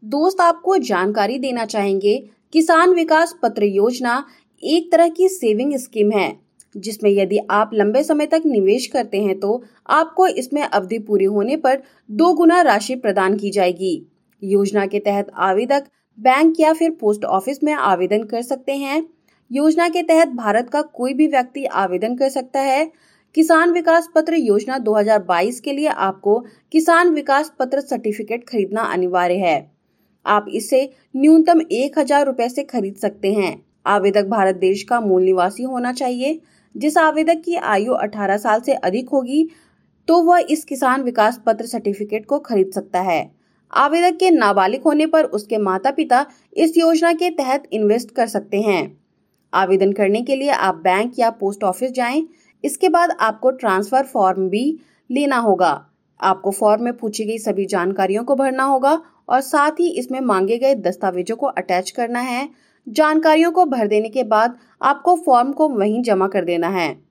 दोस्त आपको जानकारी देना चाहेंगे। किसान विकास पत्र योजना एक तरह की सेविंग स्कीम है, जिसमें यदि आप लंबे समय तक निवेश करते हैं तो आपको इसमें अवधि पूरी होने पर 2 गुना राशि प्रदान की जाएगी। योजना के तहत आवेदक बैंक या फिर पोस्ट ऑफिस में आवेदन कर सकते हैं। योजना के तहत भारत का कोई भी व्यक्ति आवेदन कर सकता है। किसान विकास पत्र योजना 2022 के लिए आपको किसान विकास पत्र सर्टिफिकेट खरीदना अनिवार्य है। आप इसे न्यूनतम 1,000 रुपए से खरीद सकते हैं। आवेदक भारत देश का मूल निवासी होना चाहिए। जिस आवेदक की आयु 18 साल से अधिक होगी तो वह इस किसान विकास पत्र सर्टिफिकेट को खरीद सकता है। आवेदक के नाबालिग होने पर उसके माता पिता इस योजना के तहत इन्वेस्ट कर सकते हैं। आवेदन करने के लिए आप बैंक या पोस्ट ऑफिस जाएं। इसके बाद आपको ट्रांसफर फॉर्म भी लेना होगा। आपको फॉर्म में पूछी गई सभी जानकारियों को भरना होगा और साथ ही इसमें मांगे गए दस्तावेजों को अटैच करना है। जानकारियों को भर देने के बाद आपको फॉर्म को वहीं जमा कर देना है।